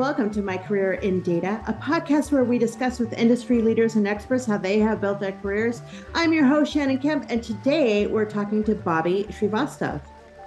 welcome to My Career in Data, a podcast where we discuss with industry leaders and experts how they have built their careers. I'm your host, Shannon Kemp, and today we're talking to Bobby Srivastava.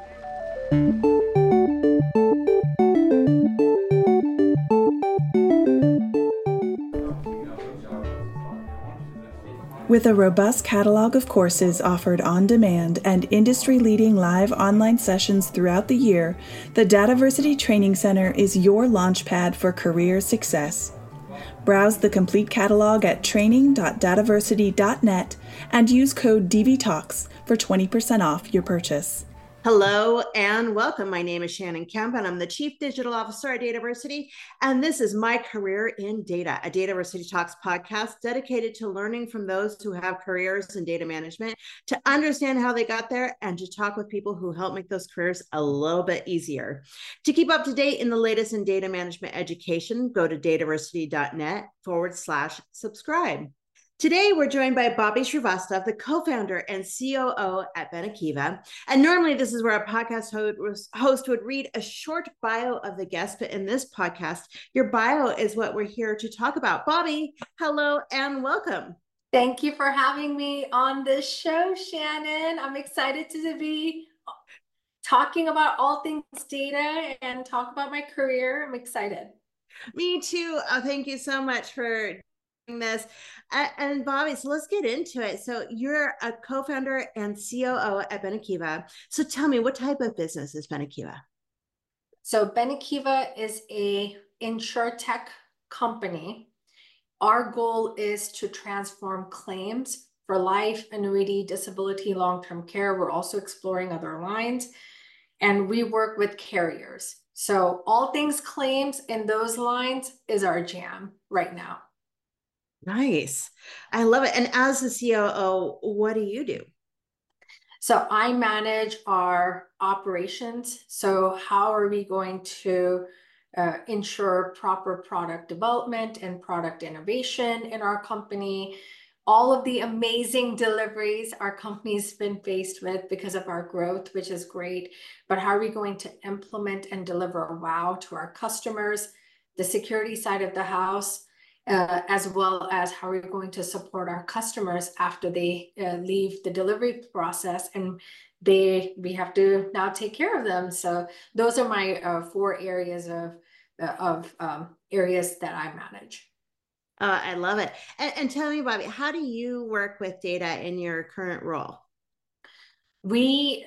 With a robust catalog of courses offered on demand and industry-leading live online sessions throughout the year, the Dataversity Training Center is your launchpad for career success. Browse the complete catalog at training.dataversity.net and use code DVTalks for 20% off your purchase. Hello and welcome. My name is Shannon Kemp and I'm the Chief Digital Officer at Dataversity. And this is My Career in Data, a Dataversity Talks podcast dedicated to learning from those who have careers in data management, to understand how they got there and to talk with people who help make those careers a little bit easier. To keep up to date in the latest in data management education, go to dataversity.net/subscribe. Today, we're joined by Bobby Srivastava, the co-founder and COO at Benekiva. And normally this is where a podcast host would read a short bio of the guest, but in this podcast, your bio is what we're here to talk about. Bobby, hello and welcome. Thank you for having me on this show, Shannon. I'm excited to be talking about all things data and talk about my career. I'm excited. Me too. Thank you so much for this. And Bobby, so let's get into it. So you're a co-founder and COO at Benekiva. So tell me, what type of business is Benekiva? So Benekiva is a insurtech company. Our goal is to transform claims for life, annuity, disability, long-term care. We're also exploring other lines, and we work with carriers. So all things claims in those lines is our jam right now. Nice. I love it. And as the COO, what do you do? So I manage our operations. So how are we going to ensure proper product development and product innovation in our company? All of the amazing deliveries our company's been faced with because of our growth, which is great. But how are we going to implement and deliver wow to our customers, the security side of the house, as well as how we're going to support our customers after they leave the delivery process, and we have to now take care of them. So those are my 4 areas of areas that I manage. I love it. And tell me, Bobby, how do you work with data in your current role? We,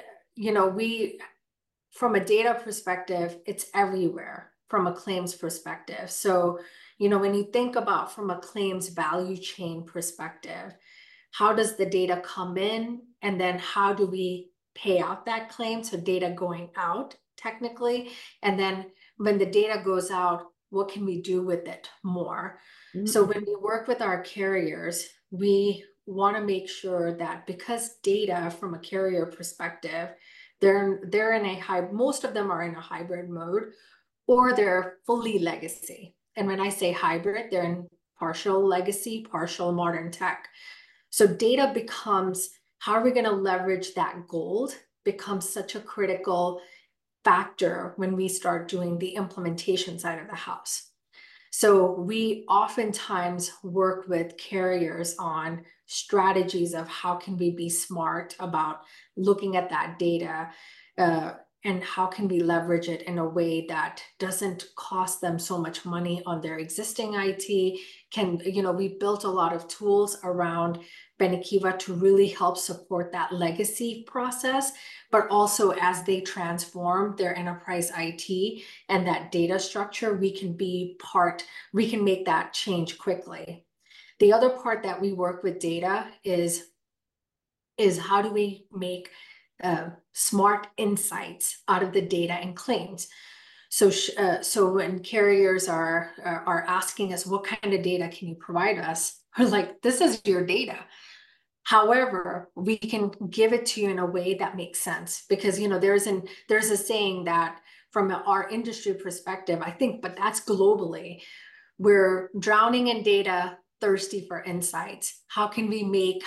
from a data perspective, it's everywhere from a claims perspective. So when you think about from a claims value chain perspective, how does the data come in, and then how do we pay out that claim? So data going out technically, and then when the data goes out, what can we do with it more? Mm-hmm. So when we work with our carriers, we want to make sure that because data from a carrier perspective, they're in most of them are in a hybrid mode, or they're fully legacy. And when I say hybrid, they're in partial legacy, partial modern tech. So data becomes, how are we going to leverage that gold, becomes such a critical factor when we start doing the implementation side of the house. So we oftentimes work with carriers on strategies of how can we be smart about looking at that data, and how can we leverage it in a way that doesn't cost them so much money on their existing IT? We built a lot of tools around Benekiva to really help support that legacy process, but also as they transform their enterprise IT and that data structure, we can make that change quickly. The other part that we work with data is how do we make smart insights out of the data and claims. So when carriers are asking us, what kind of data can you provide us? We're like, this is your data. However, we can give it to you in a way that makes sense, because there's a saying that from our industry perspective, I think, but that's globally, we're drowning in data, thirsty for insights. How can we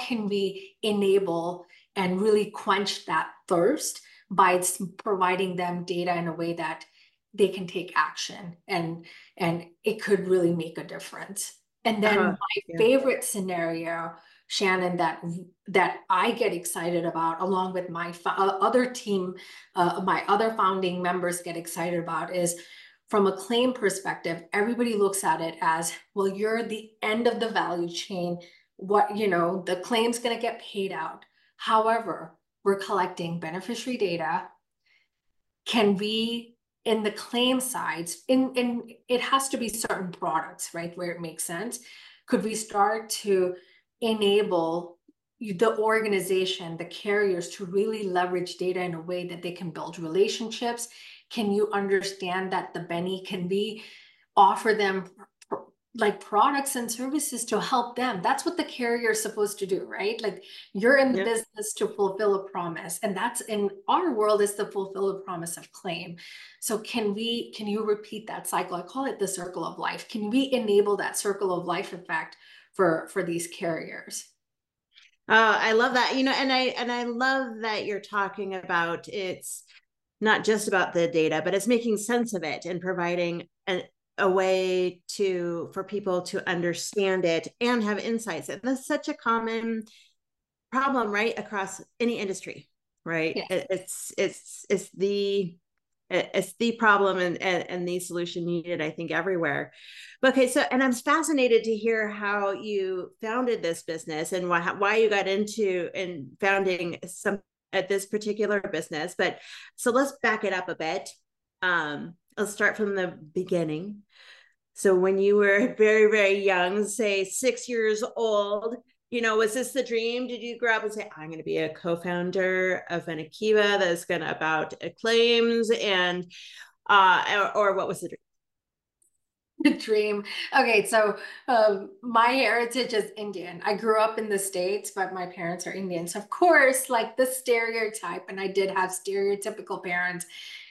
enable and really quench that thirst by providing them data in a way that they can take action, and it could really make a difference. And then my favorite scenario, Shannon, that I get excited about, along with my other team, my other founding members get excited about, is from a claim perspective. Everybody looks at it as, well, you're the end of the value chain. What, the claim's going to get paid out. However, we're collecting beneficiary data. Can we, in the claim sides, in it has to be certain products, right, where it makes sense. Could we start to enable the organization, the carriers, to really leverage data in a way that they can build relationships? Can you understand that the Benny, can we offer them like products and services to help them? That's what the carrier is supposed to do, right? Like, you're in the business to fulfill a promise, and that's, in our world, is to fulfill a promise of claim. So can you repeat that cycle? I call it the circle of life. Can we enable that circle of life effect for these carriers? I love that. And I love that you're talking about, it's not just about the data, but it's making sense of it and providing a way for people to understand it and have insights. And that's such a common problem, right, across any industry, right? Yes. It's the problem and the solution needed, I think, everywhere. Okay, so, and I'm fascinated to hear how you founded this business and why you got into and founding some at this particular business. But so let's back it up a bit. Let's start from the beginning. So when you were very, very young, say 6 years old, was this the dream? Did you grow up and say, I'm going to be a co-founder of an Akiva that's going to about claims, and or what was the dream? The dream. Okay, so my heritage is Indian. I grew up in the States, but my parents are Indian. So of course, like the stereotype, and I did have stereotypical parents.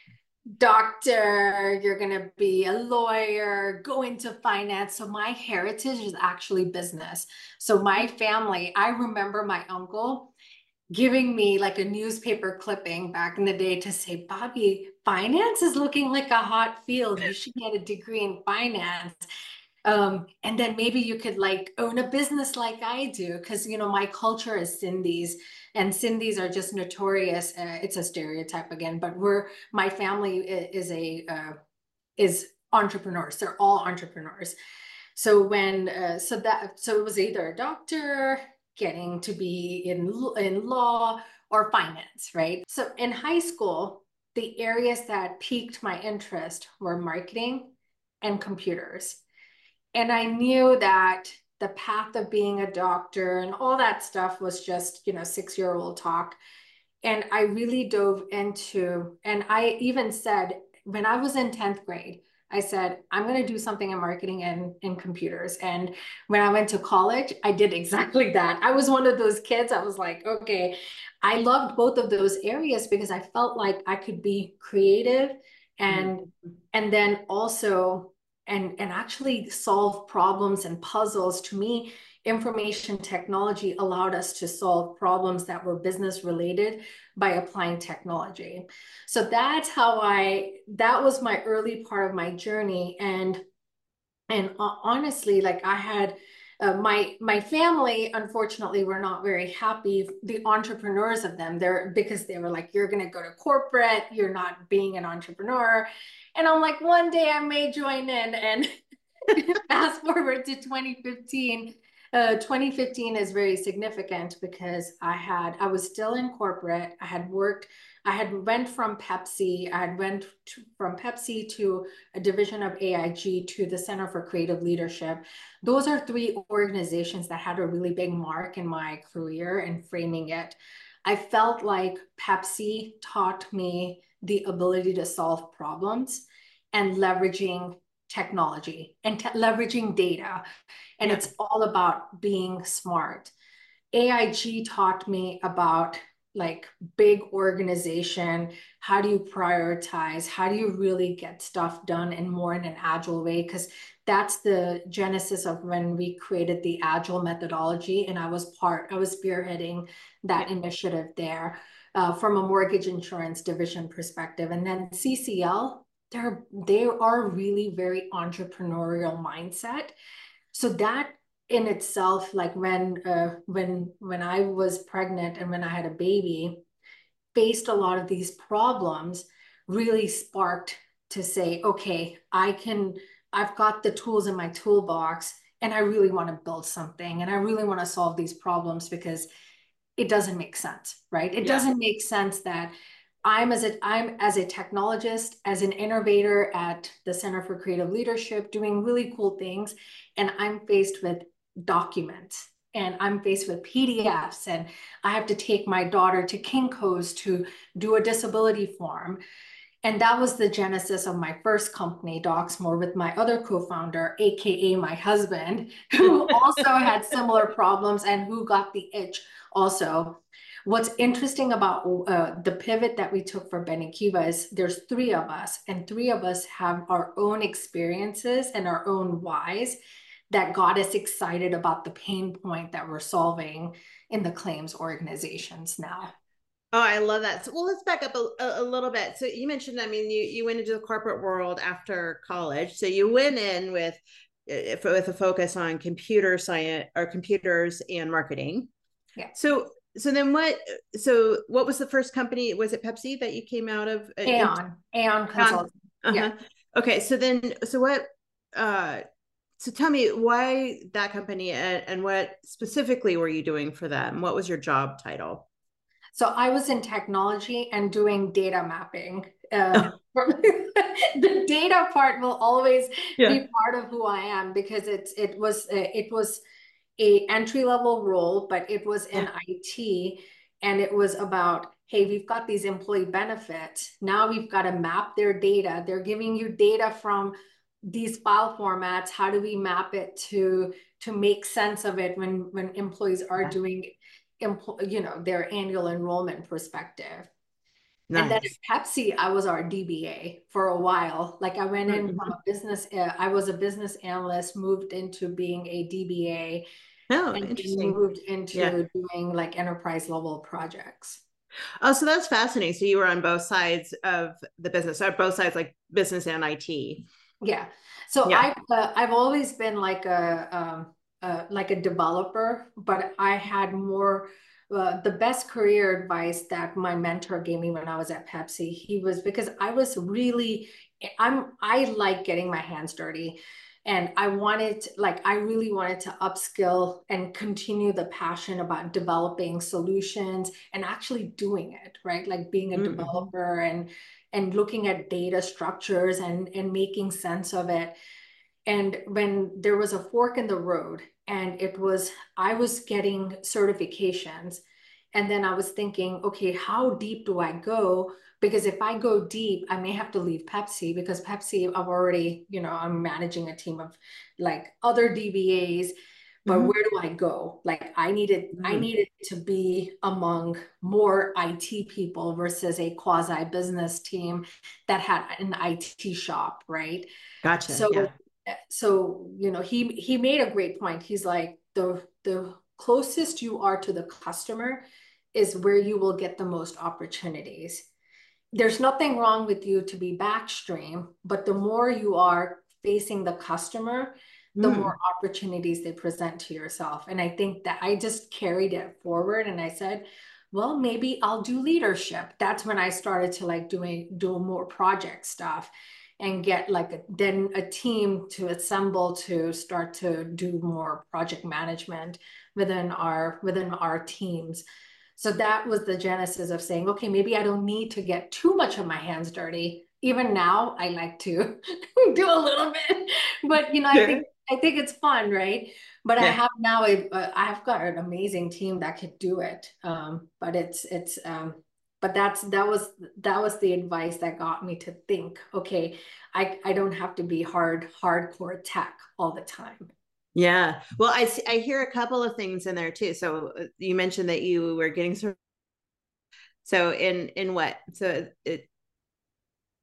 Doctor, you're going to be a lawyer, go into finance. So my heritage is actually business. So my family, I remember my uncle giving me like a newspaper clipping back in the day to say, Bobby, finance is looking like a hot field. You should get a degree in finance. And then maybe you could like own a business like I do, because my culture is Sindhis, and Sindhis are just notorious. It's a stereotype again, but my family is entrepreneurs. They're all entrepreneurs. So so it was either a doctor, getting to be in law, or finance, right? So in high school, the areas that piqued my interest were marketing and computers. And I knew that the path of being a doctor and all that stuff was just, 6-year-old talk. And I really dove into, and I even said, when I was in 10th grade, I said, I'm going to do something in marketing and in computers. And when I went to college, I did exactly that. I was one of those kids. I was like, okay, I loved both of those areas because I felt like I could be creative and then also and actually solve problems and puzzles. To me, information technology allowed us to solve problems that were business related by applying technology. So that's how that was my early part of my journey. And honestly, like I had my family, unfortunately, were not very happy, the entrepreneurs of them, because they were like, you're going to go to corporate, you're not being an entrepreneur. And I'm like, one day I may join in. And fast forward to 2015. 2015 is very significant because I was still in corporate. I had went from Pepsi. From Pepsi to a division of AIG to the Center for Creative Leadership. Those are 3 organizations that had a really big mark in my career and framing it. I felt like Pepsi taught me the ability to solve problems and leveraging technology and leveraging data. And it's all about being smart. AIG taught me about like big organization. How do you prioritize? How do you really get stuff done in an agile way? Because that's the genesis of when we created the agile methodology. And I was spearheading that initiative there from a mortgage insurance division perspective. And then CCL they are really very entrepreneurial mindset. So that in itself, like when I was pregnant and when I had a baby, faced a lot of these problems, really sparked to say, okay, I've got the tools in my toolbox and I really want to build something and I really want to solve these problems because it doesn't make sense, right? It Yeah. doesn't make sense that I'm as a technologist, as an innovator at the Center for Creative Leadership, doing really cool things, and I'm faced with documents and I'm faced with PDFs, and I have to take my daughter to Kinko's to do a disability form. And that was the genesis of my first company, Docsmore, with my other co-founder, AKA my husband, who also had similar problems and who got the itch also. What's interesting about the pivot that we took for Benny Kiva is there's three of us, and three of us have our own experiences and our own whys that got us excited about the pain point that we're solving in the claims organizations now. Oh, I love that. So, well, let's back up a little bit. So you mentioned, I mean, you went into the corporate world after college. So you went in with a focus on computer science or computers and marketing. Yeah. So then what was the first company? Was it Pepsi that you came out of? Aon Consulting. Uh-huh. Yeah. Okay. So tell me why that company and what specifically were you doing for them? What was your job title? So I was in technology and doing data mapping. The data part will always Yeah. be part of who I am because it was a entry level role, but it was in Yeah. IT, and it was about, hey, we've got these employee benefits. Now we've got to map their data. They're giving you data from these file formats. How do we map it to make sense of it when employees are doing their annual enrollment perspective? And then Nice. at Pepsi, I was our DBA for a while. Like I went in from Mm-hmm. a business, I was a business analyst, moved into being a DBA, Oh, and then interesting. moved Yeah. into doing like enterprise level projects. Oh, so that's fascinating. So you were on both sides of the business, or both sides, like business and IT. Yeah. So Yeah. I've always been like a developer, but I had more the best career advice that my mentor gave me when I was at Pepsi. He was because I was really I like getting my hands dirty. And I really wanted to upskill and continue the passion about developing solutions and actually doing it, right? Like being a Mm-hmm. developer and looking at data structures and making sense of it. And when there was a fork in the road, and I was getting certifications, and then I was thinking, okay, how deep do I go? Because if I go deep, I may have to leave Pepsi because Pepsi, I'm managing a team of like other DBAs, but Mm-hmm. where do I go? Like I Mm-hmm. needed to be among more IT people versus a quasi business team that had an IT shop, right? Gotcha. So Yeah. he made a great point. He's like the closest you are to the customer is where you will get the most opportunities. There's nothing wrong with you to be backstream, but the more you are facing the customer, the more Mm. opportunities they present to yourself. And I think that I just carried it forward and I said, well, maybe I'll do leadership. That's when I started to like do more project stuff and get then a team to assemble to start to do more project management within our teams. So that was the genesis of saying, okay, maybe I don't need to get too much of my hands dirty. Even now, I like to do a little bit, but Yeah. I think it's fun, right? But I Yeah. have now I have got an amazing team that could do it. But that was the advice that got me to think, okay, I don't have to be hardcore tech all the time. Yeah. Well, I hear a couple of things in there too. So you mentioned that you were getting so in what?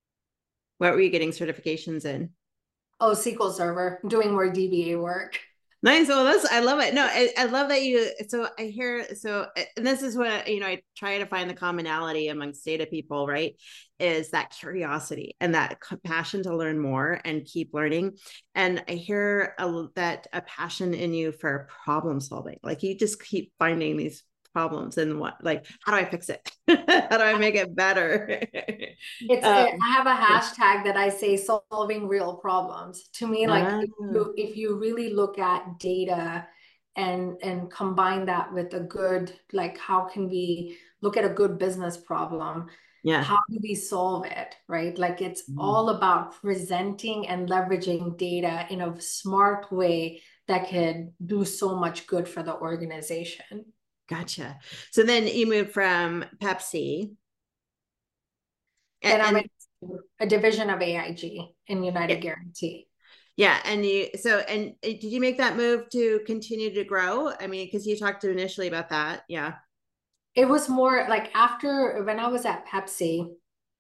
What were you getting certifications in? Oh, SQL Server, doing more DBA work. Nice. Well, I love it. No, I love that so I hear, and this is what, I try to find the commonality amongst data people, right? Is that curiosity and that passion to learn more and keep learning. And I hear that a passion in you for problem solving. Like you just keep finding these problems and how do I fix it? How do I make it better? I have a hashtag that I say solving real problems. To me, like if you really look at data and combine that with a good, like how can we look at a good business problem? yeah. How do we solve it, right? Like it's all about presenting and leveraging data in a smart way that could do so much good for the organization. Gotcha. So then you moved from Pepsi. Then I went to a division of AIG in United Guarantee. Yeah. And did you make that move to continue to grow? I mean, because you talked initially about that. Yeah. It was more like after when I was at Pepsi,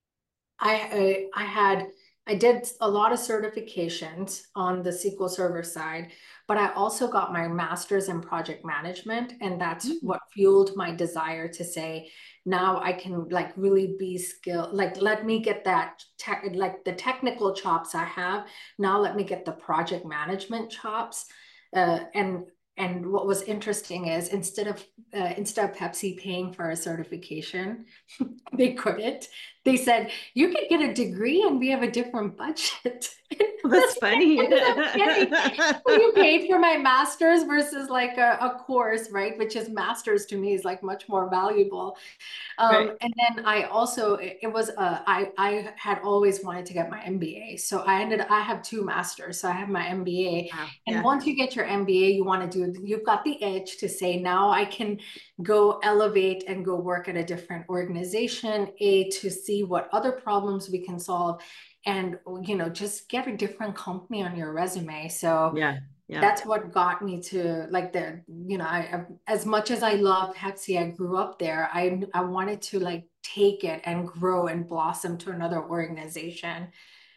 I did a lot of certifications on the SQL Server side, but I also got my master's in project management, and that's what fueled my desire to say, now I can like really be skilled. Like let me get that like the technical chops I have. Now let me get the project management chops, and what was interesting is instead of Pepsi paying for a certification, they couldn't. They said, you could get a degree and we have a different budget. That's funny. You paid for my master's versus like a course, right? Which is master's to me is like much more valuable. Right. And then I also, it was, I had always wanted to get my MBA. So I have two masters. So I have my MBA. Wow. And Yeah. once you get your MBA, you've got the edge to say, now I can go elevate and go work at a different organization, to see what other problems we can solve, and just get a different company on your resume. So yeah. that's what got me to like as much as I love Pepsi, I grew up there. I wanted to like take it and grow and blossom to another organization.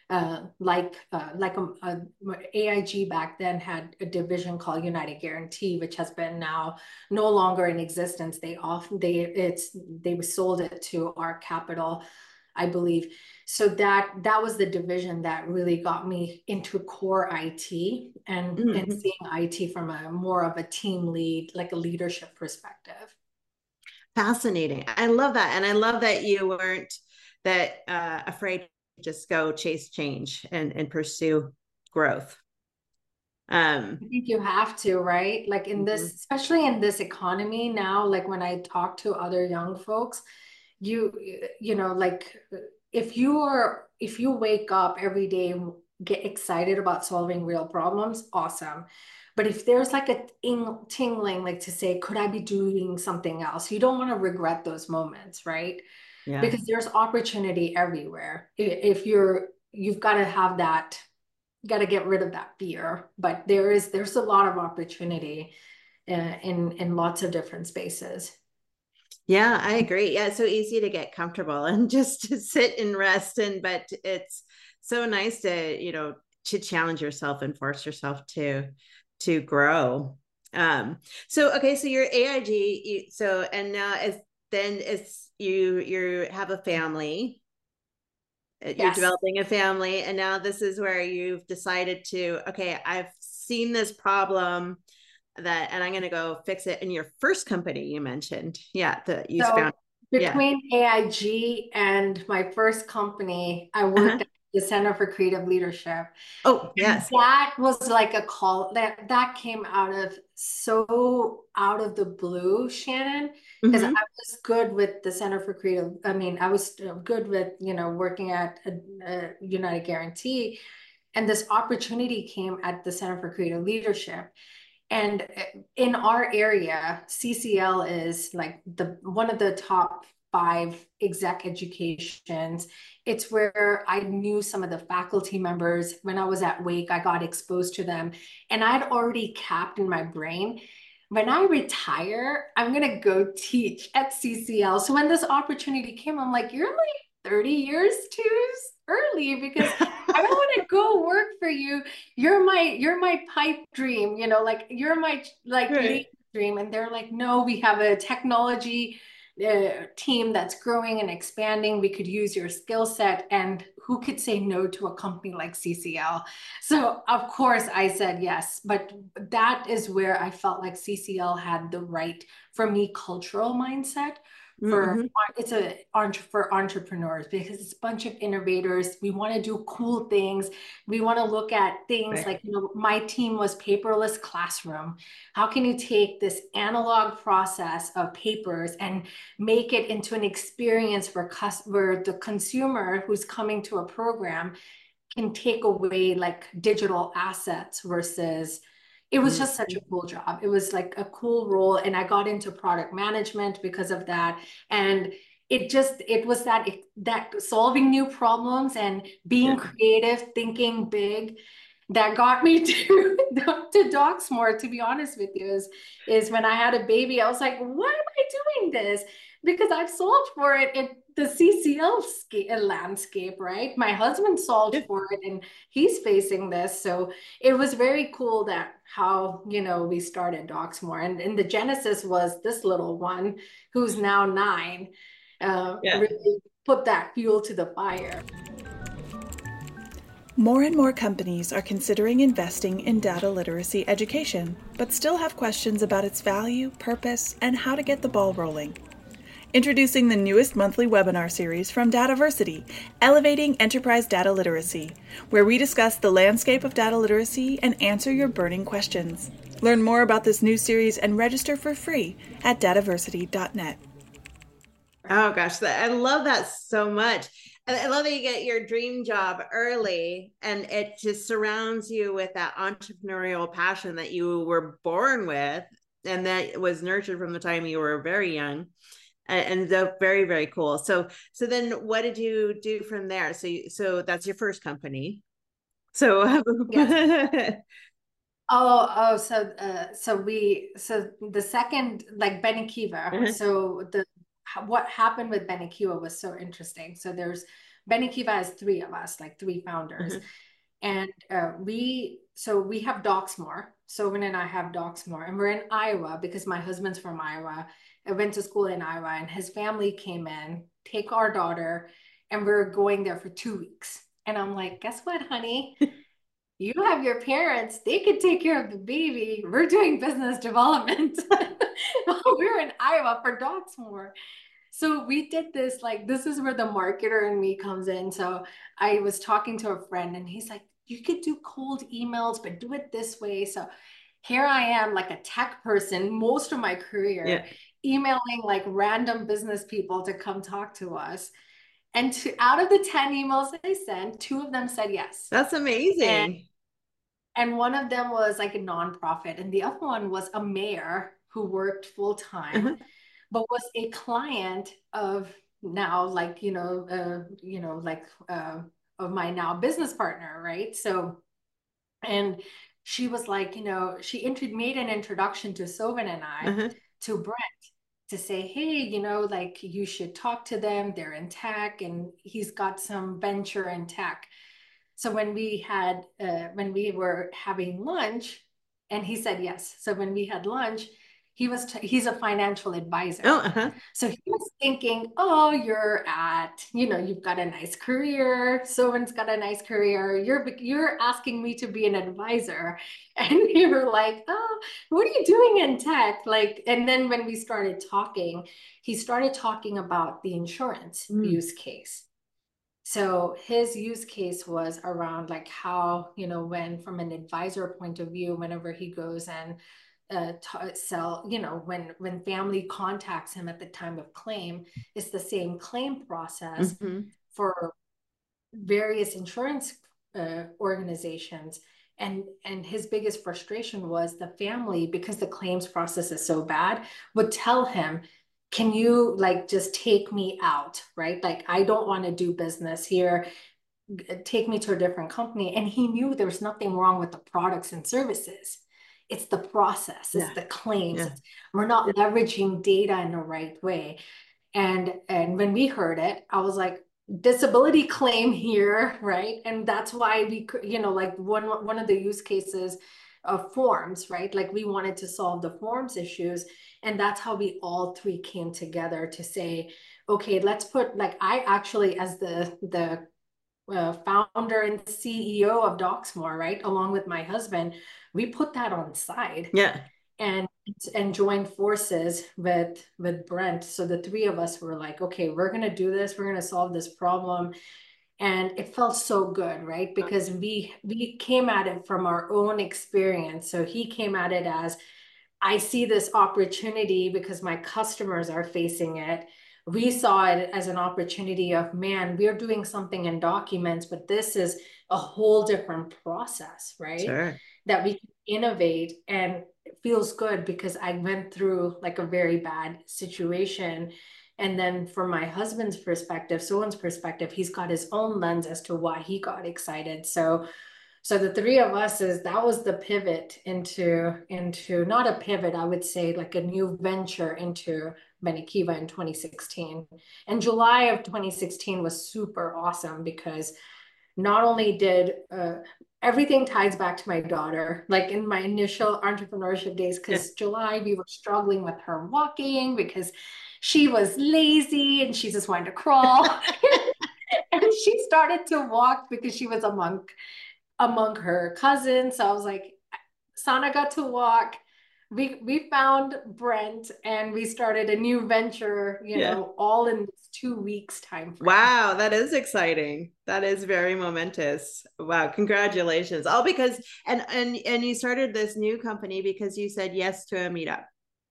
AIG back then had a division called United Guarantee, which has been now no longer in existence. They sold it to our capital, I believe. So that was the division that really got me into core IT and seeing IT from a more of a team lead, like a leadership perspective. Fascinating. I love that. And I love that you weren't afraid to just go chase change and pursue growth. I think you have to, right? Like in this, especially in this economy now, like when I talk to other young folks, like if you wake up every day and get excited about solving real problems, awesome. But if there's like a tingling, like to say, could I be doing something else? You don't want to regret those moments, right? Yeah. Because there's opportunity everywhere. If you've got to have that, got to get rid of that fear. But there's a lot of opportunity in lots of different spaces. Yeah, I agree. Yeah, it's so easy to get comfortable and just to sit and rest, but it's so nice to challenge yourself and force yourself to grow. So okay, so you're AIG, and now you have a family. You're Yes. developing a family, and now this is where you've decided okay, I've seen this problem and I'm going to go fix it. In your first company you mentioned, that you found. Between AIG and my first company, I worked at the Center for Creative Leadership. Oh, yes. And that was like a call that came out of the blue, Shannon, because I was good with the Center for Creative. I mean, I was good with, working at a United Guarantee, and this opportunity came at the Center for Creative Leadership. And in our area, CCL is like one of the top 5 exec educations. It's where I knew some of the faculty members. When I was at Wake, I got exposed to them, and I'd already capped in my brain, when I retire, I'm going to go teach at CCL. So when this opportunity came, I'm like, you're like 30 years too early, because I don't want to go work for you. You're my pipe dream, like you're my like Right. late dream. And they're like, no, we have a technology team that's growing and expanding. We could use your skill set. And who could say no to a company like CCL? So of course I said yes. But that is where I felt like CCL had the right, for me, cultural mindset for Mm-hmm. it's for entrepreneurs, because it's a bunch of innovators. We want to do cool things. We want to look at things Right. like, my team was paperless classroom. How can you take this analog process of papers and make it into an experience where the consumer who's coming to a program can take away like digital assets versus, it was just such Mm-hmm. a cool job. It was like a cool role. And I got into product management because of that. And it was that solving new problems and being Yeah. creative, thinking big, that got me to Docsmore, to be honest with you, is when I had a baby. I was like, why am I doing this? Because I've solved for it in the CCL landscape, right? My husband solved Yeah. for it and he's facing this. So it was very cool that how, we started Docsmore. And the genesis was this little one who's now 9, Yeah. really put that fuel to the fire. More and more companies are considering investing in data literacy education, but still have questions about its value, purpose, and how to get the ball rolling. Introducing the newest monthly webinar series from Dataversity, Elevating Enterprise Data Literacy, where we discuss the landscape of data literacy and answer your burning questions. Learn more about this new series and register for free at dataversity.net. Oh gosh, I love that so much. And I love that you get your dream job early and it just surrounds you with that entrepreneurial passion that you were born with and that was nurtured from the time you were very young. And so very, very cool. So then what did you do from there? So that's your first company. So Yes. So the second, like Benikiva. Uh-huh. So what happened with Benikiva was so interesting. So Benikiva has 3 of us, like 3 founders, Uh-huh. and we have Docsmore. Sovin and I have Docsmore, and we're in Iowa because my husband's from Iowa. I went to school in Iowa, and his family came in, take our daughter, and we're going there for 2 weeks. And I'm like, guess what, honey? You have your parents, they could take care of the baby. We're doing business development. We're in Iowa for Docsmore. So we did this, like, this is where the marketer in me comes in. So I was talking to a friend and he's like, you could do cold emails, but do it this way. So here I am, like a tech person, most of my career, Yeah. emailing like random business people to come talk to us. And out of the 10 emails I sent, 2 of them said yes. That's And amazing. one of them was like a nonprofit, and the other one was a mayor who worked full time, Uh-huh. but was a client of now, like, of my now business partner, right? So, and she was like, she made an introduction to Sovin and I, Uh-huh. to Brent, to say, hey, like you should talk to them. They're in tech, and he's got some venture in tech. So when we were having lunch, and he said yes. So when we had lunch, he's a financial Oh, advisor. uh-huh. So he was thinking, oh, you've got a nice career. Someone's got a nice career. You're asking me to be an advisor. And we were like, oh, what are you doing in tech? Like, and then when we started talking, he started talking about the insurance Mm. use case. So his use case was around like how, when from an advisor point of view, whenever he goes and sell, when family contacts him at the time of claim, it's the same claim process Mm-hmm. for various insurance organizations. And his biggest frustration was the family, because the claims process is so bad, would tell him, can you like just take me out, right? Like, I don't want to do business here. Take me to a different company. And he knew there was nothing wrong with the products and services. It's the process, it's Yeah. the claims. Yeah. We're not leveraging data in the right way. And when we heard it, I was like, disability claim here, right? And that's why we, like one of the use cases of forms, right? Like we wanted to solve the forms issues. And that's how we all three came together to say, okay, let's put, like, I actually, as the founder and CEO of Docsmore, right, along with my husband, we put that on the side. Yeah. And joined forces with Brent. So the three of us were like, okay, we're gonna do this. We're gonna solve this problem, and it felt so good, right? Because we came at it from our own experience. So he came at it as, I see this opportunity because my customers are facing it. We saw it as an opportunity of, man, we're doing something in documents, but this is a whole different process, right? Sure. That we can innovate, and it feels good because I went through like a very bad situation. And then from my husband's perspective, Sohan's perspective, he's got his own lens as to why he got excited. So the three of us, that was the pivot into not a pivot, I would say like a new venture into Benekiva in 2016. And July of 2016 was super awesome because not only did everything ties back to my daughter, like in my initial entrepreneurship days, because July we were struggling with her walking because she was lazy and she just wanted to crawl. And she started to walk because she was among her cousins. So I was like, Sana got to walk. We found Brent and we started a new venture, all in 2 weeks time frame. Wow, that is exciting. That is very momentous. Wow, congratulations. All because and you started this new company because you said yes to a meetup.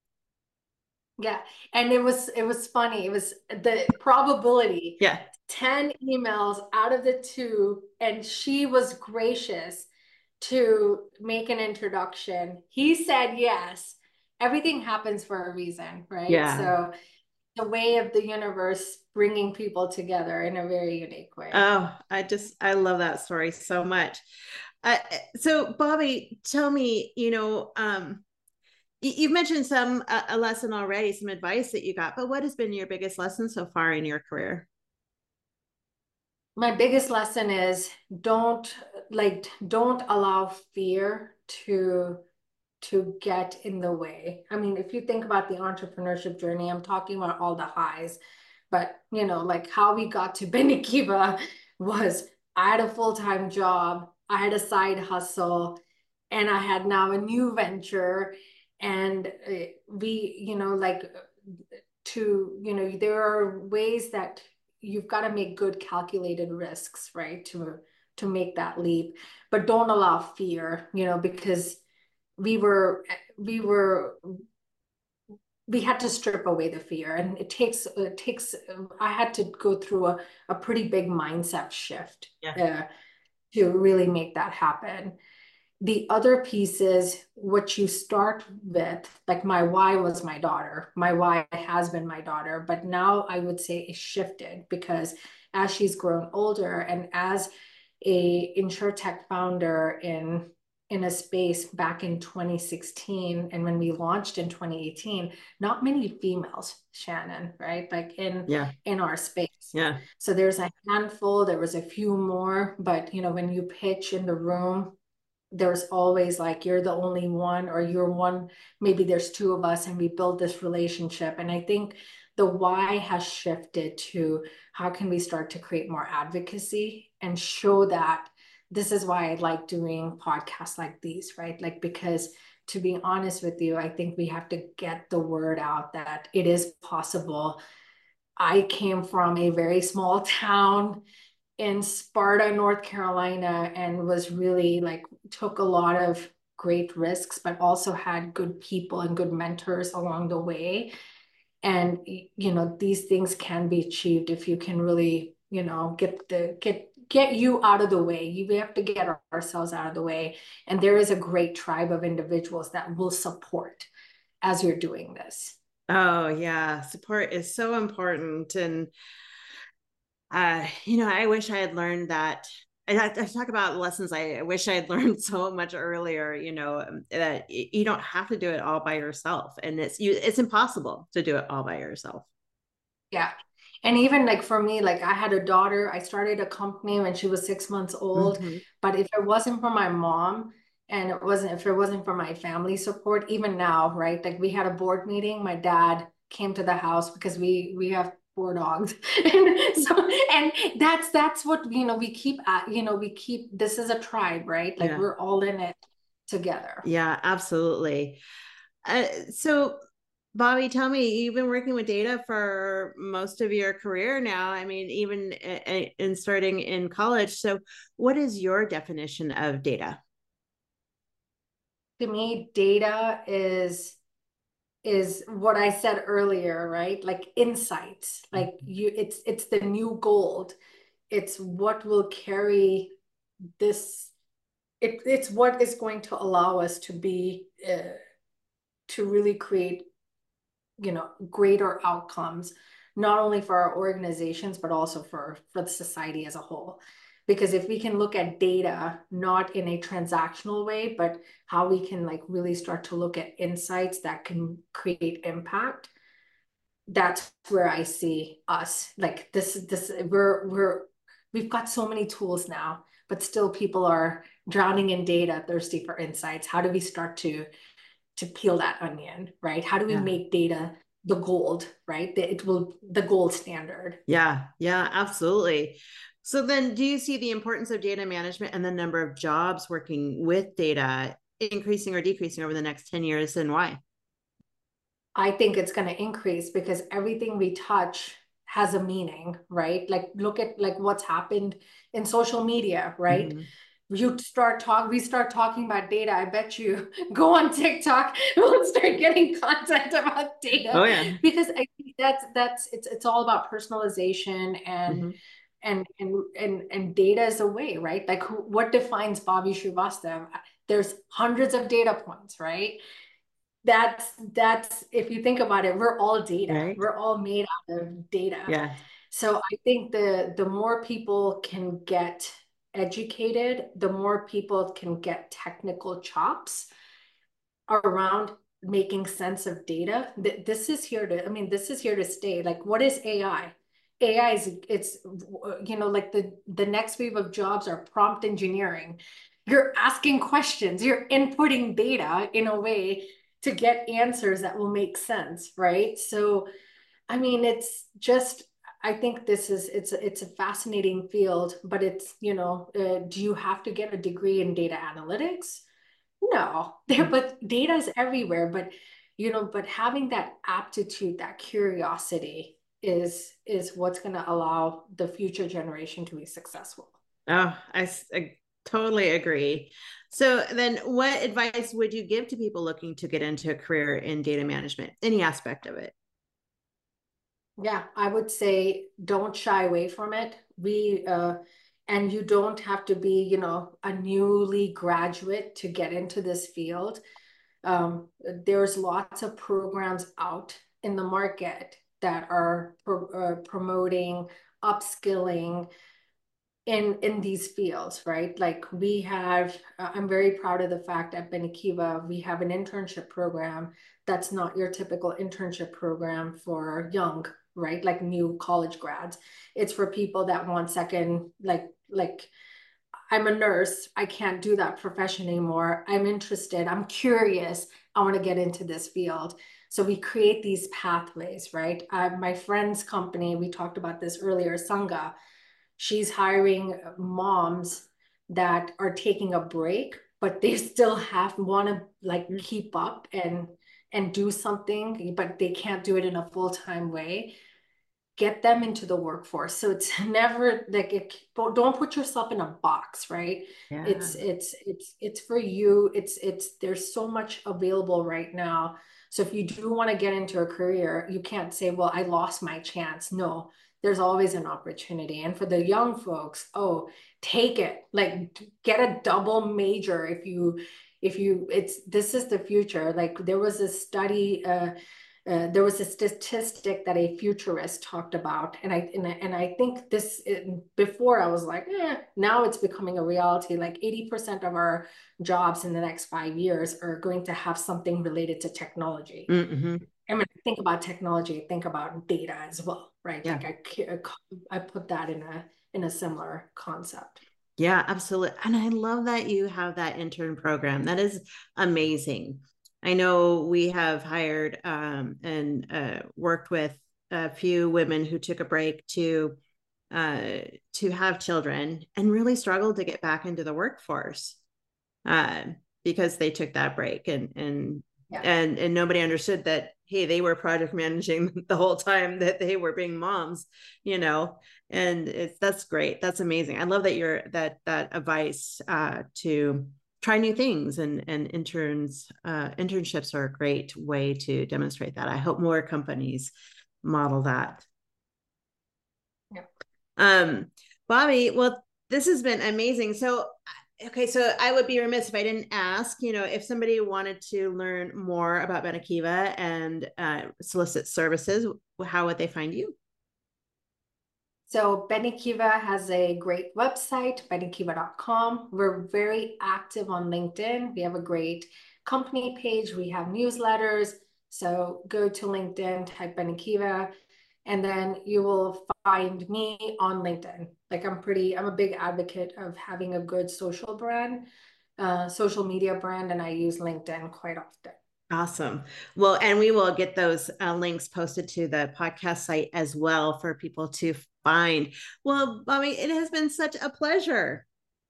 Yeah. And it was funny. It was the probability. Yeah. 10 emails out of the 2, and she was gracious to make an introduction. He said yes. Everything happens for a reason, right? Yeah. So the way of the universe bringing people together in a very unique way. Oh, I love that story so much. So Bobby, tell me, you've mentioned a lesson already, some advice that you got, but what has been your biggest lesson so far in your career? My biggest lesson is don't allow fear to get in the way. I mean, if you think about the entrepreneurship journey, I'm talking about all the highs, but like how we got to Benekiva was, I had a full-time job, I had a side hustle, and I had now a new venture. And there are ways that you've got to make good calculated risks, right? To make that leap, but don't allow fear, because we had to strip away the fear, and it takes I had to go through a pretty big mindset shift to really make that happen. The other piece is what you start with, like my why was my daughter. My why has been my daughter, but now I would say it shifted because as she's grown older and as a insurtech founder in a space back in 2016, and when we launched in 2018, not many females, Shannon, right? Like in our space. Yeah. So there's a handful, there was a few more, but when you pitch in the room, there's always like, you're the only one, or you're one, maybe there's 2 of us and we build this relationship. And I think the why has shifted to how can we start to create more advocacy and show that this is why I like doing podcasts like these, right? Like, because to be honest with you, I think we have to get the word out that it is possible. I came from a very small town in Sparta, North Carolina, and was really like, took a lot of great risks, but also had good people and good mentors along the way. And, these things can be achieved if you can really, get you out of the way. We have to get ourselves out of the way. And there is a great tribe of individuals that will support as you're doing this. Oh yeah. Support is so important. And I wish I had learned that. I talk about lessons I wish I had learned so much earlier, that you don't have to do it all by yourself. And it's impossible to do it all by yourself. Yeah. And even like for me, like I had a daughter, I started a company when she was 6 months old. Mm-hmm. But if it wasn't for my mom and if it wasn't for my family support, even now, right? Like we had a board meeting, my dad came to the house because we have 4 dogs. And so, and that's what, we keep at, this is a tribe, right? Like Yeah. we're all in it together. Yeah, absolutely. So, Bobby, tell me, you've been working with data for most of your career now. I mean, even in starting in college. So, what is your definition of data? To me, data is what I said earlier, right? Like insights, like it's the new gold. It's what will carry this. It's what is going to allow us to be to really create, greater outcomes, not only for our organizations, but also for the society as a whole. Because if we can look at data, not in a transactional way, but how we can like really start to look at insights that can create impact, that's where I see us. Like we've got so many tools now, but still people are drowning in data, thirsty for insights. How do we start to peel that onion, right? How do we Yeah. make data the gold, right? The gold standard. Yeah, yeah, absolutely. So then do you see the importance of data management and the number of jobs working with data increasing or decreasing over the next 10 years, and why? I think it's going to increase because everything we touch has a meaning, right? Like look at like what's happened in social media, right? Mm-hmm. We start talking about data. I bet you go on TikTok, we'll start getting content about data Oh yeah. because I think it's all about personalization and Mm-hmm. and data is a way, right? Like what defines Bobby Srivastav? There's hundreds of data points, right? That's if you think about it, we're all data. Right. We're all made out of data. Yeah. So I think the more people can get educated, the more people can get technical chops around making sense of data. This is here to, I mean, this is here to stay. Like, what is AI? AI is it's like the next wave of jobs are prompt engineering. You're asking questions, you're inputting data in a way to get answers that will make sense, right? So, I mean, it's just I think it's a fascinating field, but it's do you have to get a degree in data analytics? No, there, but data is everywhere. But having that aptitude, that curiosity is what's going to allow the future generation to be successful. Oh, I totally agree. So then what advice would you give to people looking to get into a career in data management, any aspect of it? Yeah, I would say don't shy away from it. And you don't have to be, a newly graduate to get into this field. There's lots of programs out in the market that are promoting upskilling in these fields, right? Like we have, I'm very proud of the fact at Benikiva, we have an internship program that's not your typical internship program for young, right? Like new college grads. It's for people that want second, like I'm a nurse. I can't do that profession anymore. I'm interested. I'm curious. I want to get into this field. So we create these pathways, right? My friend's company, we talked about this earlier, Sangha, she's hiring moms that are taking a break, but they still have want to like keep up and do something, but they can't do it in a full-time way. Get them into the workforce. So it's never like don't put yourself in a box, right? Yeah. It's for you. It's there's so much available right now. So if you do want to get into a career, you can't say, well, I lost my chance. No, there's always an opportunity. And for the young folks, oh, take it. Like get a double major if you it's this is the future. Like there was a study there was a statistic that a futurist talked about, and I think before I was like, now it's becoming a reality. Like 80% of our jobs in the next 5 years are going to have something related to technology. Mm-hmm. I mean, think about technology, think about data as well, right? Yeah. Like I put that in a similar concept. Yeah, absolutely. And I love that you have that intern program. That is amazing. I know we have hired and worked with a few women who took a break to have children and really struggled to get back into the workforce uh, because they took that break and nobody understood that, hey, they were project managing the whole time that they were being moms, and that's great. That's amazing. I love that you're that advice to try new things, and internships are a great way to demonstrate that. I hope more companies model that. Yeah. Bobby, well, this has been amazing. So, okay, so I would be remiss if I didn't ask, if somebody wanted to learn more about Benekiva and solicit services, how would they find you? So Benekiva has a great website, benekiva.com. We're very active on LinkedIn. We have a great company page. We have newsletters. So go to LinkedIn, type Benekiva, and then you will find me on LinkedIn. Like I'm a big advocate of having a good social media brand, and I use LinkedIn quite often. Awesome. Well, and we will get those links posted to the podcast site as well for people to find. Well, Bobby, it has been such a pleasure.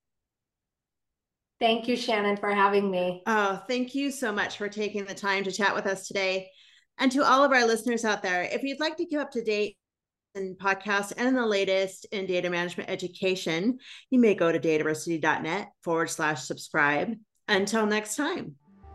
Thank you, Shannon, for having me. Oh, thank you so much for taking the time to chat with us today. And to all of our listeners out there, if you'd like to keep up to date in podcasts and the latest in data management education, you may go to dataversity.net/subscribe. Until next time.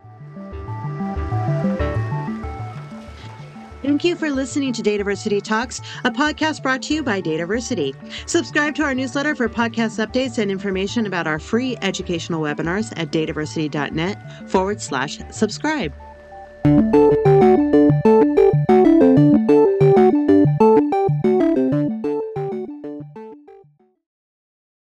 Thank you for listening to Dataversity Talks, a podcast brought to you by Dataversity. Subscribe to our newsletter for podcast updates and information about our free educational webinars at dataversity.net/subscribe.